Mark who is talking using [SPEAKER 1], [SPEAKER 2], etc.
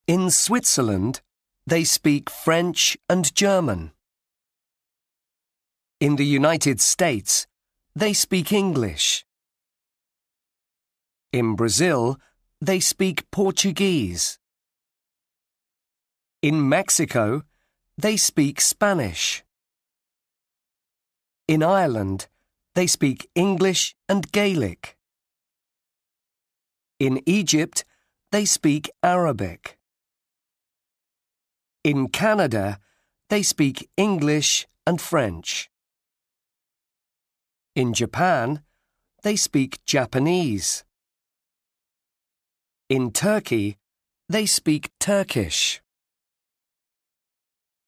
[SPEAKER 1] In Switzerland, they speak French and German. In the United States, they speak English. In Brazil, they speak Portuguese. In Mexico, they speak Spanish. In Ireland, they speak English and Gaelic. In Egypt, they speak Arabic. In Canada, they speak English and French. In Japan, they speak Japanese. In Turkey, they speak Turkish.